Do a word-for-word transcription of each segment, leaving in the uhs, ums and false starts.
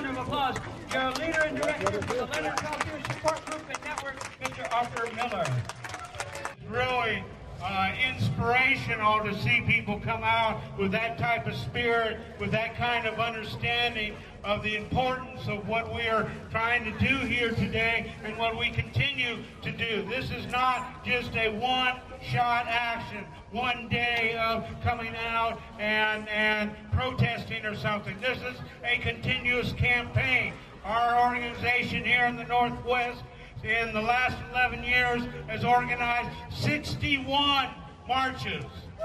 of applause, your leader and director for the Leonard Peltier Support Group and Network, Mister Arthur Miller. Really uh, inspirational to see people come out with that type of spirit, with that kind of understanding of the importance of what we are trying to do here today and what we continue to do. This is not just a one-shot action, one day of coming out and, and protesting or something. This is a continuous campaign. Our organization here in the Northwest in the last eleven years has organized sixty-one marches.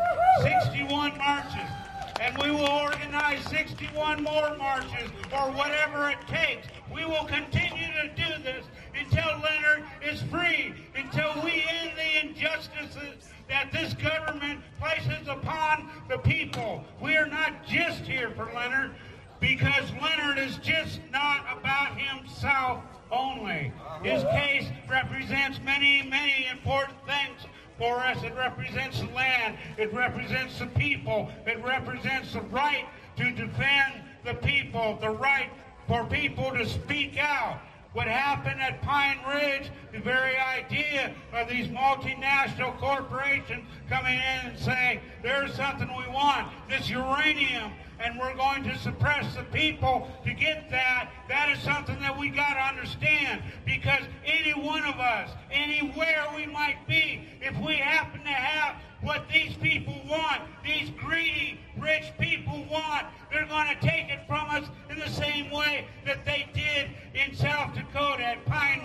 sixty-one marches. And we will organize sixty-one more marches or whatever it takes. We will continue to do this until Leonard is free, until we end the injustices that this government places upon the people. We are not just here for Leonard, because Leonard is just not about himself only. His case represents many, many important things for us. It represents the land. It represents the people. It represents the right to defend the people, the right for people to speak out. What happened at Pine Ridge, the very idea of these multinational corporations coming in and saying, there's something we want, this uranium, and we're going to suppress the people to get that. That is something that we got to understand, because any one of us, anywhere we might be, if we happen to have what these people want, these greedy, rich people want, they're going to take it from us in the same way that they did in South Dakota at Pine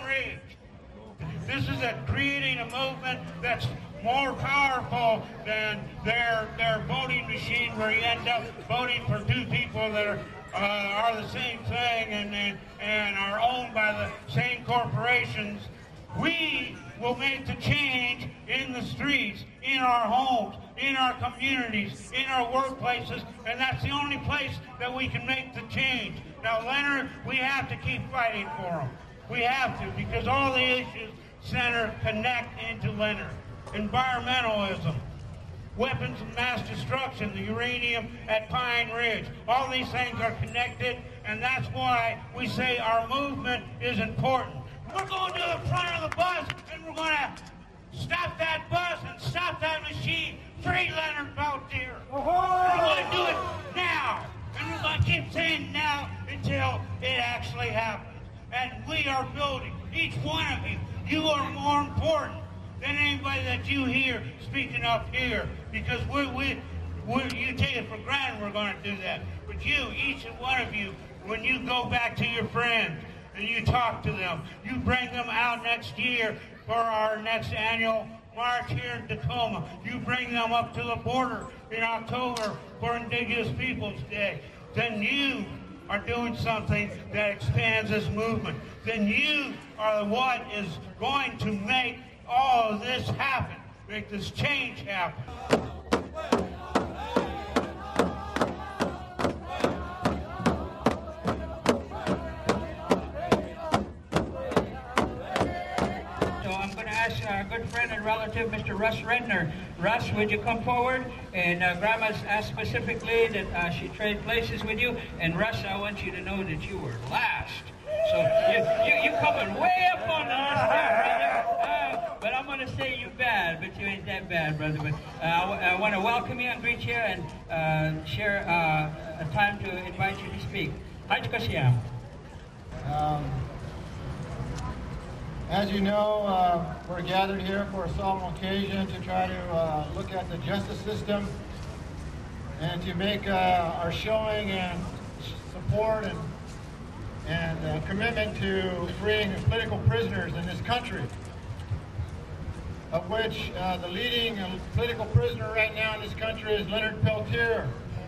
Ridge. This is a creating a movement that's more powerful than their their voting machine, where you end up voting for two people that are uh, are the same thing and, and and are owned by the same corporations. We will make the change in the streets, in our homes, in our communities, in our workplaces, and that's the only place that we can make the change. Now, Leonard, we have to keep fighting for him. We have to, because all the issues center connect into Leonard. Environmentalism, weapons of mass destruction, the uranium at Pine Ridge, all these things are connected, and that's why we say our movement is important. We're going to the front of the bus, and we're going to stop that bus and stop that machine. Free Leonard Peltier. We're going to do it now, and we're going to keep saying now until it actually happens. And we are building, each one of you, you are more important than anybody that you hear speaking up here, because we, we, we, you take it for granted we're going to do that. But you, each and one of you, when you go back to your friends and you talk to them, you bring them out next year for our next annual march here in Tacoma. You bring them up to the border in October for Indigenous Peoples Day. Then you are doing something that expands this movement. Then you are what is going to make all of this happen, make this change happen. So I'm going to ask our good friend and relative, Mister Russ Redner. Russ, would you come forward? And uh, Grandma's asked specifically that uh, she trade places with you. And Russ, I want you to know that you were last. So you, you, you coming way up on the list there, brother. Uh, but I'm going to say you bad, but you ain't that bad, brother. But uh, I, I want to welcome you and greet you and uh, share uh, a time to invite you to speak. Um, as you know, uh, we're gathered here for a solemn occasion to try to uh, look at the justice system and to make uh, our showing and support and and uh, commitment to freeing political prisoners in this country, of which uh, the leading uh, political prisoner right now in this country is Leonard Peltier.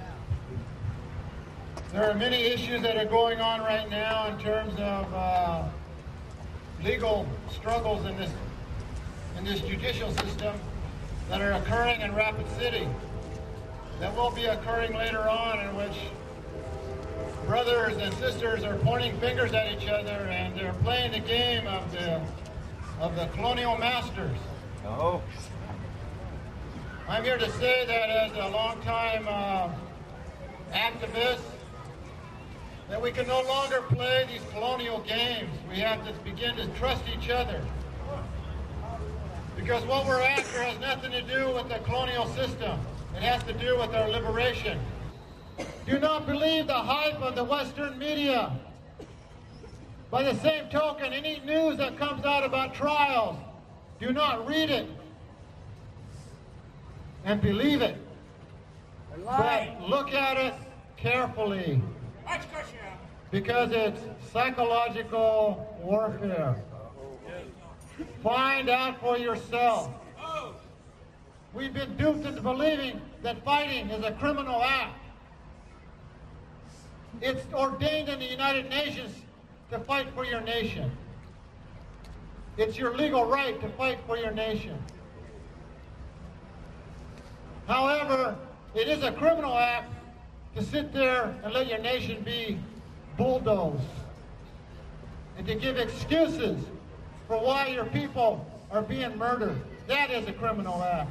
There are many issues that are going on right now in terms of uh, legal struggles in this in this judicial system that are occurring in Rapid City, that will be occurring later on, in which brothers and sisters are pointing fingers at each other, and they're playing the game of the of the colonial masters. Oh. I'm here to say that as a longtime uh, activist, that we can no longer play these colonial games. We have to begin to trust each other. Because what we're after has nothing to do with the colonial system. It has to do with our liberation. Do not believe the hype of the Western media. By the same token, any news that comes out about trials, do not read it and believe it. But look at it carefully, because it's psychological warfare. Find out for yourself. We've been duped into believing that fighting is a criminal act. It's ordained in the United Nations to fight for your nation. It's your legal right to fight for your nation. However, it is a criminal act to sit there and let your nation be bulldozed and to give excuses for why your people are being murdered. That is a criminal act.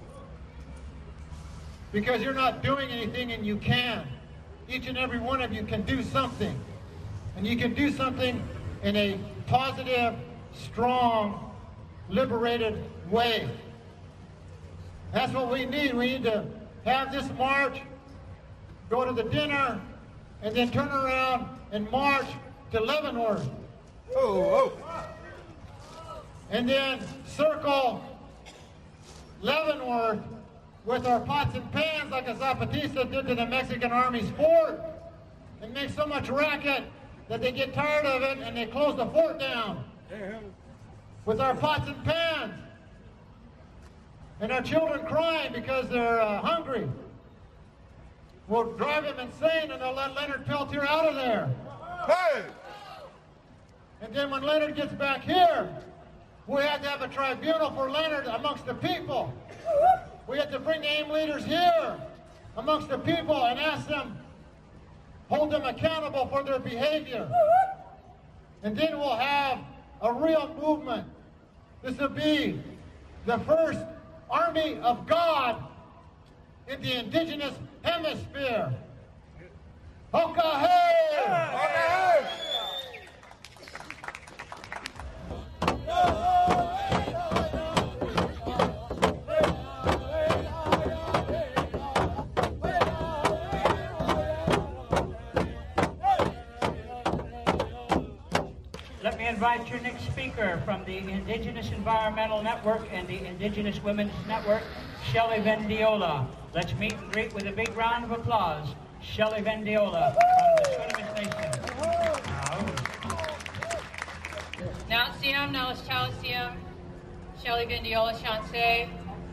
Because you're not doing anything, and you can. Each and every one of you can do something. And you can do something in a positive, strong, liberated way. That's what we need. We need to have this march, go to the dinner, and then turn around and march to Leavenworth. Oh, oh. And then circle Leavenworth with our pots and pans like a Zapatista did to the Mexican Army's fort, and make so much racket that they get tired of it and they close the fort down. With our pots and pans. And our children crying because they're uh, hungry. We'll drive them insane, and they'll let Leonard Peltier out of there. Hey! And then when Leonard gets back here, we have to have a tribunal for Leonard amongst the people. We have to bring the AIM leaders here amongst the people and ask them, hold them accountable for their behavior. And then we'll have a real movement. This will be the first army of God in the indigenous hemisphere. Hoka hey! Hoka hey! Let me invite your next speaker from the Indigenous Environmental Network and the Indigenous Women's Network, Shelley Vendiola. Let's meet and greet with a big round of applause. Shelley Vendiola from the Swinomish Nation. Natsiam, Nalashtalisiam, Shelley Vendiola Shansei.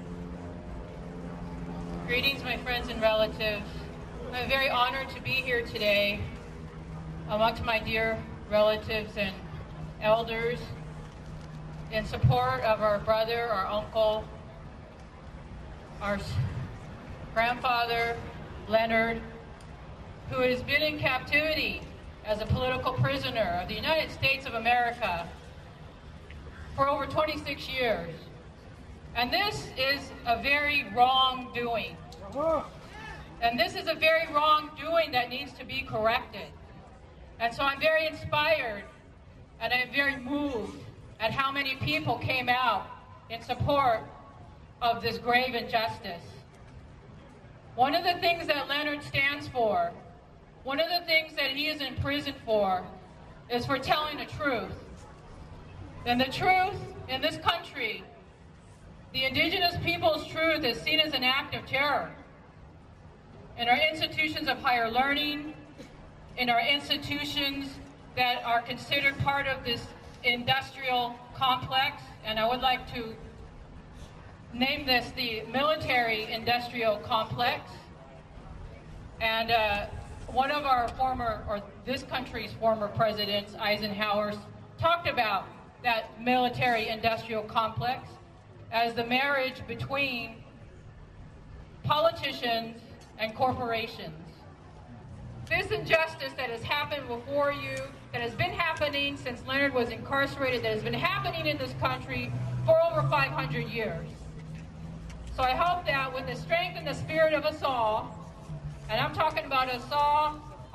Greetings, my friends and relatives. I'm very honored to be here today amongst my dear relatives and elders in support of our brother, our uncle, our grandfather, Leonard, who has been in captivity as a political prisoner of the United States of America for over twenty-six years. And this is a very wrong doing. And this is a very wrong doing that needs to be corrected. And so I'm very inspired and I'm very moved at how many people came out in support of this grave injustice. One of the things that Leonard stands for, one of the things that he is in prison for, is for telling the truth. And the truth in this country, the indigenous people's truth, is seen as an act of terror. In our institutions of higher learning, in our institutions that are considered part of this industrial complex, and I would like to name this the military industrial complex. And uh, one of our former, or this country's former presidents, Eisenhower, talked about that military industrial complex as the marriage between politicians and corporations. This injustice that has happened before you, that has been happening since Leonard was incarcerated, that has been happening in this country for over five hundred years. So I hope that with the strength and the spirit of us all, and I'm talking about us all,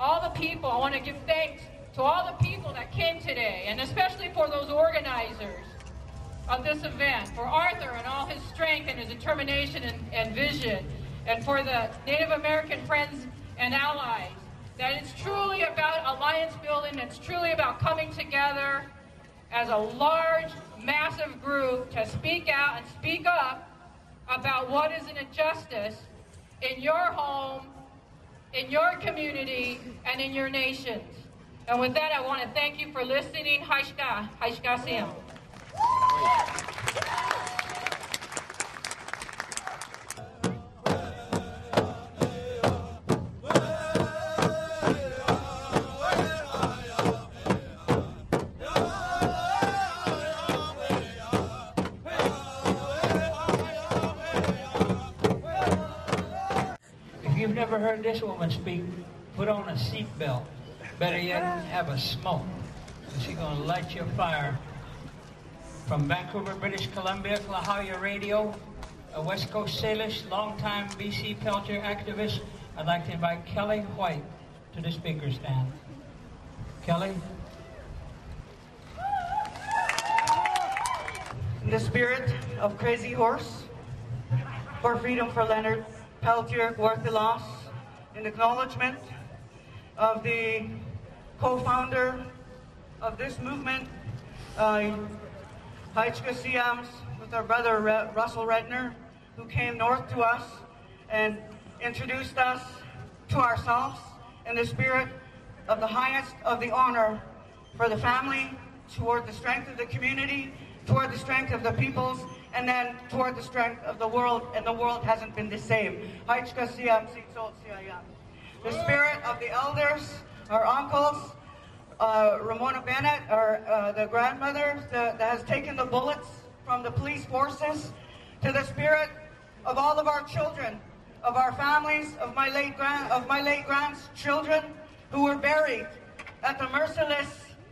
all the people. I want to give thanks to all the people that came today, and especially for those organizers of this event, for Arthur and all his strength and his determination and, and vision, and for the Native American friends and allies, that it's truly about alliance building, it's truly about coming together as a large, massive group to speak out and speak up about what is an injustice in your home, in your community, and in your nations. And with that, I want to thank you for listening. Haishka, Haishka Siyam. If you've never heard this woman speak, put on a seatbelt. Better yet, have a smoke. She's going to light your fire. From Vancouver, British Columbia, Klahowya Radio, a West Coast Salish, longtime B C Peltier activist, I'd like to invite Kelly White to the speaker stand. Kelly? In the spirit of Crazy Horse, for freedom for Leonard Peltier Guartilas, in acknowledgement of the co-founder of this movement, uh, Haishka Siyams, with our brother Re- Russell Redner, who came north to us and introduced us to ourselves in the spirit of the highest of the honor for the family, toward the strength of the community, toward the strength of the peoples, and then toward the strength of the world, and the world hasn't been the same. Haishka Siyam Sitsot Siyayam. The spirit of the elders, our uncles, uh, Ramona Bennett, our, uh, the grandmother that, that has taken the bullets from the police forces, to the spirit of all of our children, of our families, of my late grand, of my late grandchildren who were buried at the merciless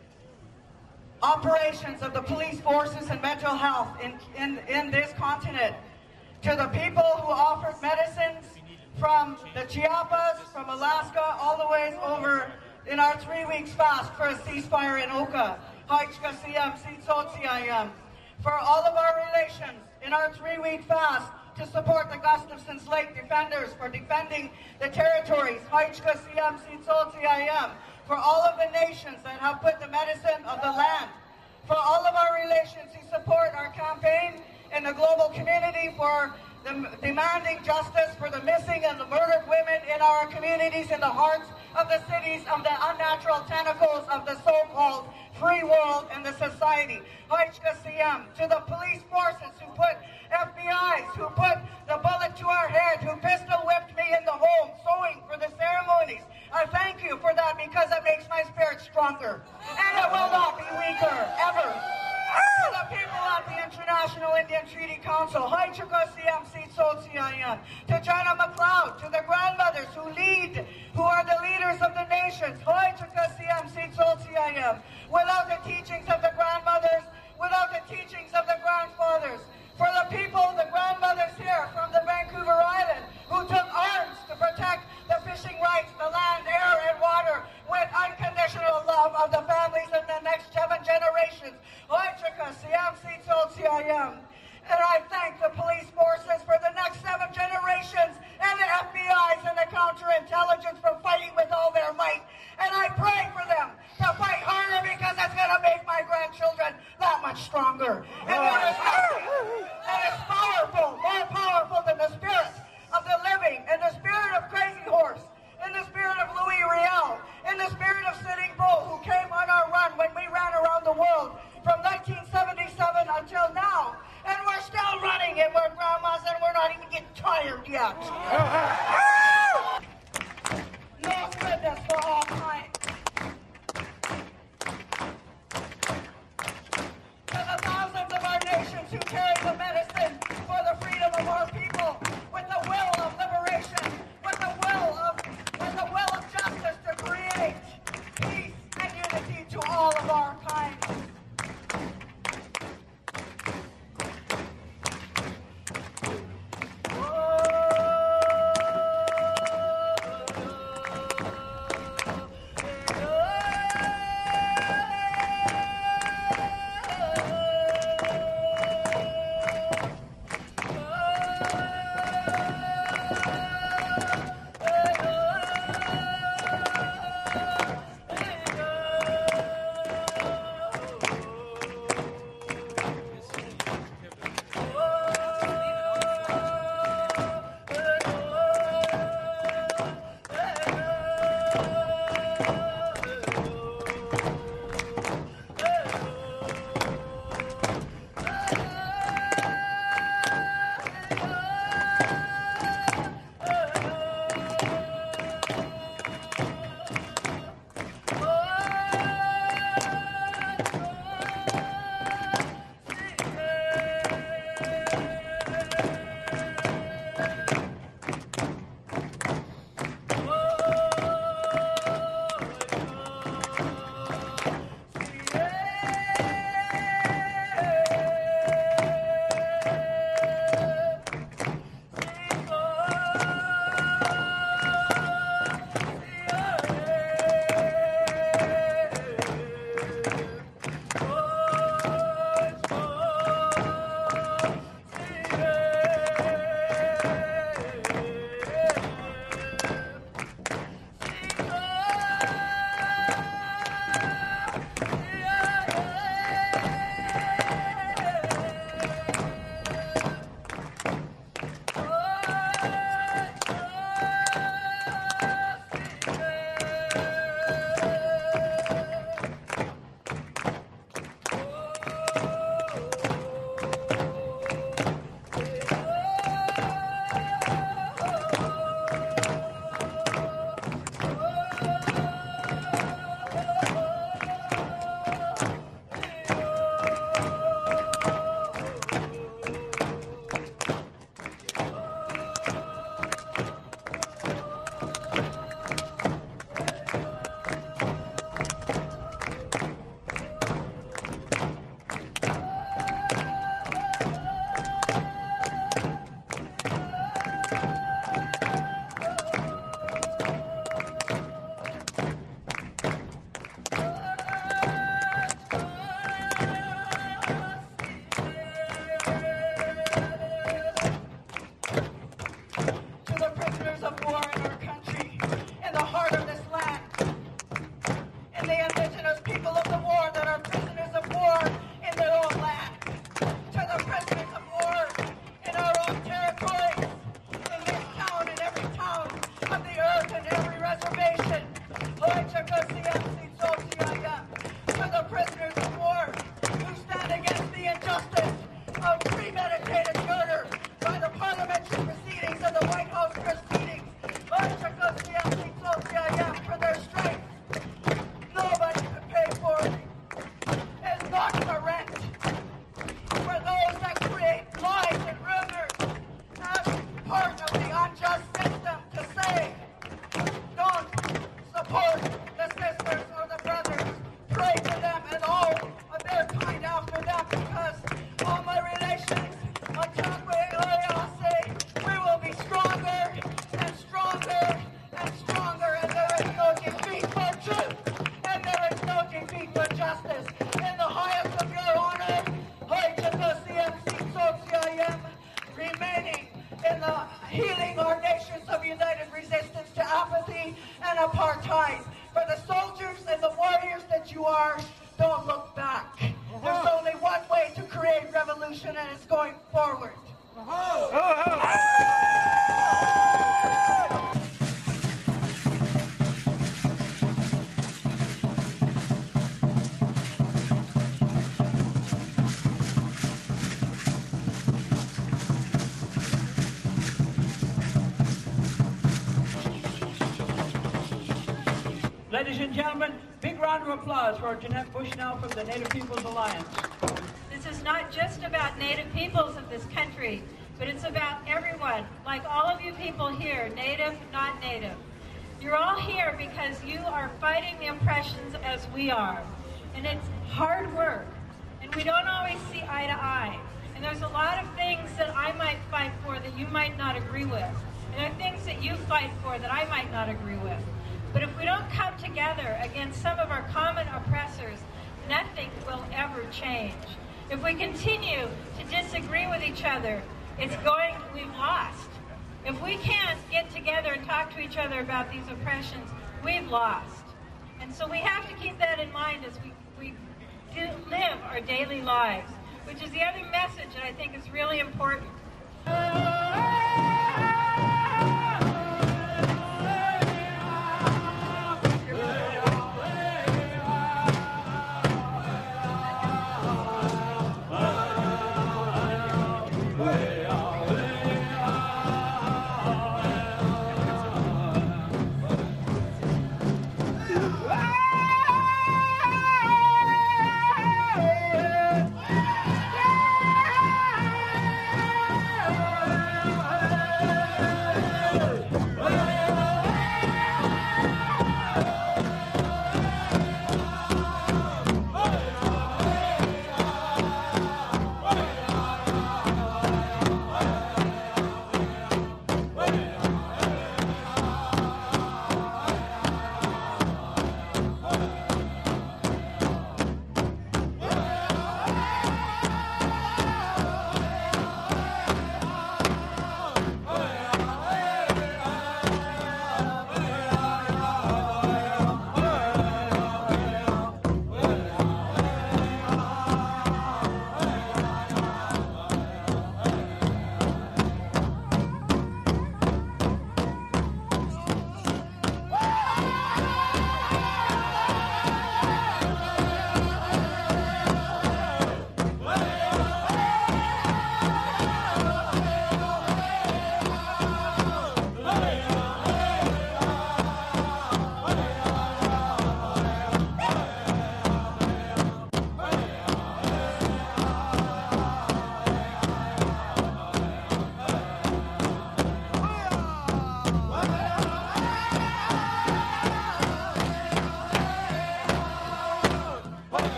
operations of the police forces and mental health in, in, in this continent, to the people who offered medicines from the Chiapas, from Alaska, all the way over in our three weeks fast for a ceasefire in Oka. Haishka Siyam Sitsot Siyayam. For all of our relations in our three week fast to support the Gustafson's Lake defenders for defending the territories. Haishka Siyam Sitsot Siyayam. For all of the nations that have put the medicine of the land. For all of our relations who support our campaign in the global community for the, demanding justice for the missing and the murdered women in our communities, in the hearts of the cities, of the unnatural tentacles of the so-called free world and the society. Haishka Siyam, to the police forces who put F B Is, who put the bullet to our head, who pistol whipped me in the home, sewing for the ceremonies. I thank you for that because it makes my spirit stronger. And it will not be weaker, ever. To the people at the International Indian Treaty Council, Haishka Siyam Sitsot Siyayam. To Jana McLeod, to the grandmothers who lead, who are the leaders of the nations, Haishka Siyam Sitsot Siyayam. Without the teachings of the grandmothers, without the teachings of the grandfathers, for the people, the grandmothers here from the Vancouver Island, who took arms to protect the fishing rights, the land, air, and water, with unconditional love of the families in the next seven generations. And I thank the police forces for the next seven generations, and the F B Is and the counterintelligence for fighting with all their might. And I pray for them to fight harder because that's going to make my grandchildren that much stronger. And that is nothing that is powerful, more powerful than the spirit of the living, and the spirit of Crazy Horse, in the spirit of Louis Riel, in the spirit of Sitting Bull, who came on our run when we ran around the world from nineteen seventy-seven until now. And we're still running, and we're grandmas, and we're not even getting tired yet. No goodness for all time. To the thousands of our nations who carry the medicine for the freedom of our people, with the will of liberation, with the will of, with the will of justice to create peace and unity to all of our kind. of premeditated murder by the parliamentary proceedings and the White House proceedings for their strength. Nobody could pay for it. It's not for rent. For those that create lies and rumors as part of the unjust system to say, don't support the sisters or the brothers. Pray for them and all of their kind after them, because all my relations on Chakwe area say we will be stronger and stronger and stronger, and there is no defeat for truth, and there is no defeat for justice. In the highest of your honor, remaining in the healing our nations of united resistance to apathy and apartheid. For the soldiers and the warriors that you are, don't look back. There's only one way to create revolution, and it's going forward. Ladies and gentlemen, big round of applause for Jeanette Bushnell from the Native Peoples Alliance. This is not just about Native peoples of this country, but it's about everyone, like all of you people here, Native, not Native. You're all here because you are fighting the oppressions as we are. And it's hard work, and we don't always see eye to eye. And there's a lot of things that I might fight for that you might not agree with. And there are things that you fight for that I might not agree with. But if we don't come together against some of our common oppressors, nothing will ever change. If we continue to disagree with each other, it's going, we've lost. If we can't get together and talk to each other about these oppressions, we've lost. And so we have to keep that in mind as we, we do live our daily lives, which is the other message that I think is really important. Yeah!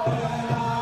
Hare Rama.